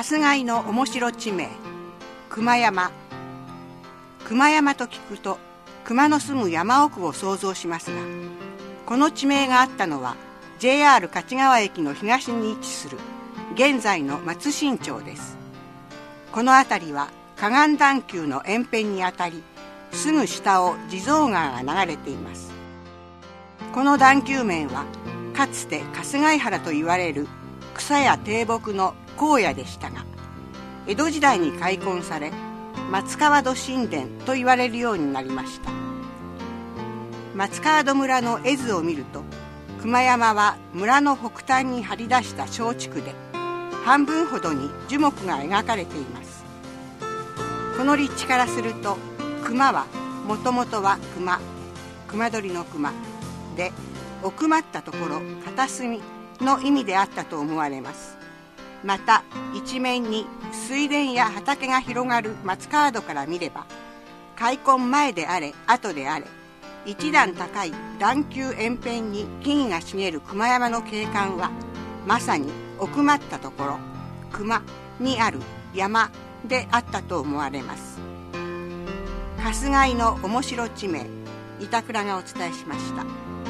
春日井の面白地名、熊山。熊山と聞くと熊の住む山奥を想像しますが、この地名があったのは JR 勝川駅の東に位置する現在の松新町です。この辺りは河岸段丘の延辺にあたり、すぐ下を地蔵川が流れています。この段丘面はかつて春日井原と言われる草や低木の荒野でしたが、江戸時代に開墾され松川戸神殿と言われるようになりました。松川戸村の絵図を見ると、熊山は村の北端に張り出した小竹で、半分ほどに樹木が描かれています。この立地からすると、熊はもともとは熊取の熊で、奥まったところ片隅の意味であったと思われます。また一面に水田や畑が広がる松川戸から見れば、開墾前であれ後であれ、一段高い段丘延辺に木々が茂る熊山の景観は、まさに奥まったところ熊にある山であったと思われます。春日井の面白地名、板倉がお伝えしました。